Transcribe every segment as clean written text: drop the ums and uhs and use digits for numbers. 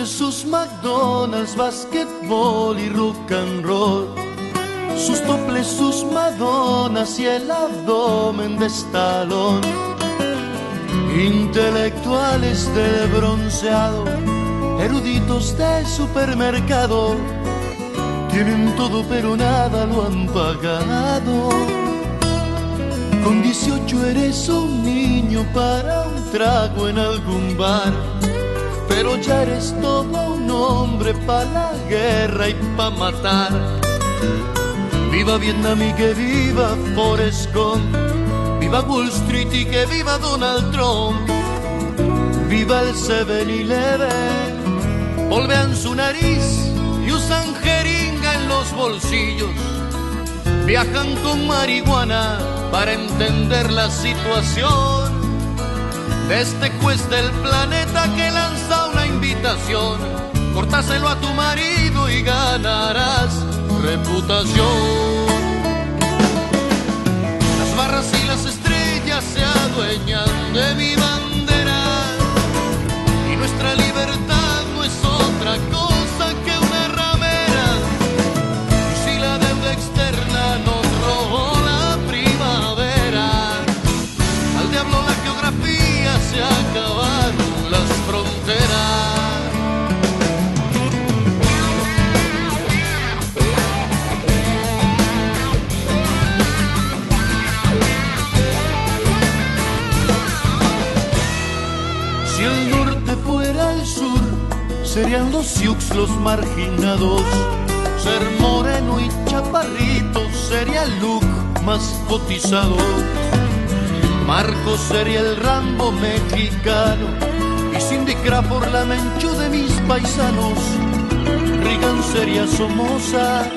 sus McDonald's, basquetbol y rock and roll, sus toples, sus Madonas y el abdomen de Stallone. Intelectuales de bronceado, eruditos de supermercado, tienen todo pero nada lo han pagado. Con 18 eres un niño para un trago en algún bar, pero ya eres todo un hombre para la guerra y pa' matar. Viva Vietnam y que viva Forrest Gump, viva Wall Street y que viva Donald Trump, viva el 7-Eleven. Volvean su nariz y usan jeringa en los bolsillos, viajan con marihuana para entender la situación de este juez del planeta que lanza una invitación: córtaselo a tu marido y ganarás reputación. Las barras y las estrellas se adueñan de mi bandera, y nuestra libertad no es otra cosa que una ramera. Y si la deuda externa nos robó la primavera, al diablo la geografía, se acabaron las fronteras. Si el norte fuera el sur, serían los Sioux los marginados. Ser moreno y chaparrito sería el look más cotizado. Marcos sería el Rambo mexicano y Cindy Crawford la Menchú de mis paisanos. Reagan sería Somoza,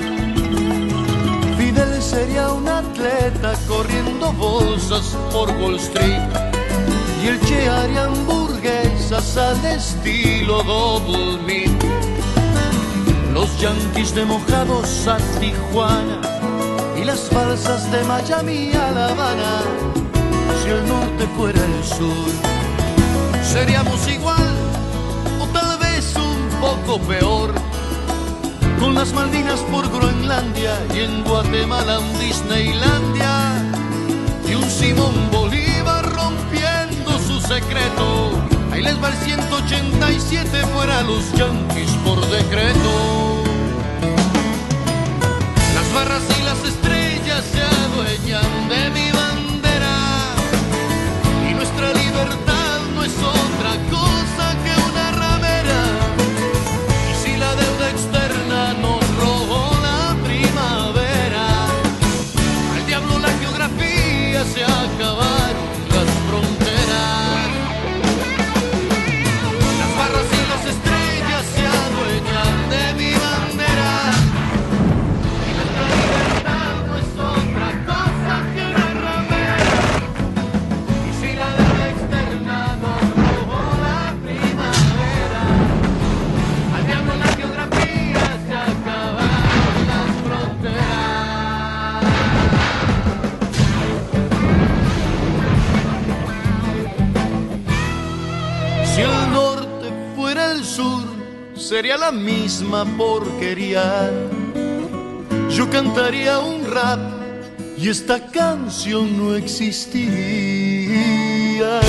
Fidel sería un atleta corriendo bolsas por Wall Street, y el Che haría hamburguesas al estilo Double Meat. Los yanquis de Mojados a Tijuana y las falsas de Miami a La Habana. Si el norte fuera el sur, seríamos igual o tal vez un poco peor, con las Malvinas por Groenlandia y en Guatemala un Disneylandia, y un Simón Bolívar rompiendo su secreto. Ahí les va el 187 fuera los yanquis por decreto. Las barras y las estrellas se adueñan de mi bandera, y nuestra libertad no es otra cosa que una ramera. Y si la deuda externa nos robó la primavera, al diablo la geografía, se acabaron las fronteras. Las barras y las estrellas se adueñan de mi bandera, y nuestra libertad no es otra cosa que una ramera. Y si la deuda externa nos robó la primavera, al diablo la geografía, se acabaron las fronteras. Si el norte fuera el sur, sería la misma porquería. Yo cantaría un rap y esta canción no existiría.